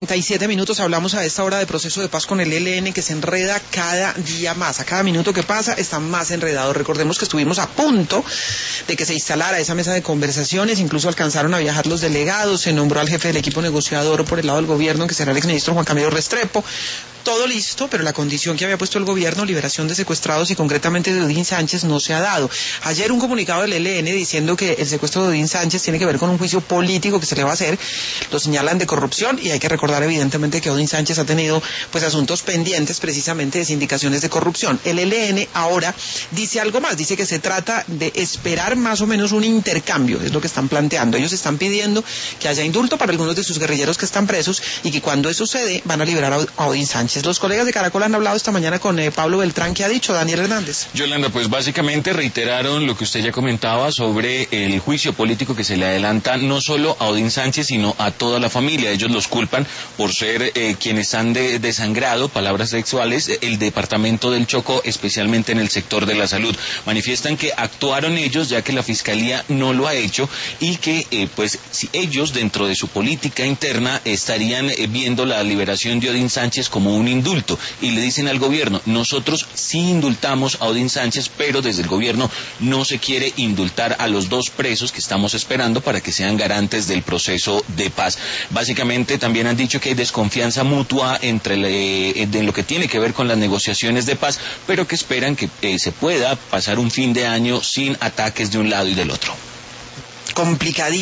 37 minutos, hablamos a esta hora de proceso de paz con el ELN que se enreda cada día más, a cada minuto que pasa está más enredado. Recordemos que estuvimos a punto de que se instalara esa mesa de conversaciones, incluso alcanzaron a viajar los delegados, se nombró al jefe del equipo negociador por el lado del gobierno, que será el exministro Juan Camilo Restrepo. Todo listo, pero la condición que había puesto el gobierno, liberación de secuestrados y concretamente de Odín Sánchez, no se ha dado. Ayer un comunicado del ELN diciendo que el secuestro de Odín Sánchez tiene que ver con un juicio político que se le va a hacer, lo señalan de corrupción, y hay que recordar evidentemente que Odín Sánchez ha tenido pues asuntos pendientes precisamente de sindicaciones de corrupción. El ELN ahora dice algo más, dice que se trata de esperar más o menos un intercambio, es lo que están planteando. Ellos están pidiendo que haya indulto para algunos de sus guerrilleros que están presos y que cuando eso sucede van a liberar a Odín Sánchez. Los colegas de Caracol han hablado esta mañana con Pablo Beltrán. ¿Qué ha dicho Daniel Hernández? Yolanda, pues básicamente reiteraron lo que usted ya comentaba sobre el juicio político que se le adelanta no solo a Odín Sánchez, sino a toda la familia. Ellos los culpan por ser quienes han desangrado, palabras sexuales, el departamento del Chocó, especialmente en el sector de la salud. Manifiestan que actuaron ellos, ya que la Fiscalía no lo ha hecho, y que pues si ellos dentro de su política interna estarían viendo la liberación de Odín Sánchez como un indulto, y le dicen al gobierno: nosotros sí indultamos a Odín Sánchez, pero desde el gobierno no se quiere indultar a los dos presos que estamos esperando para que sean garantes del proceso de paz. Básicamente también han dicho que hay desconfianza mutua en lo que tiene que ver con las negociaciones de paz, pero que esperan que se pueda pasar un fin de año sin ataques de un lado y del otro. Complicadísimo.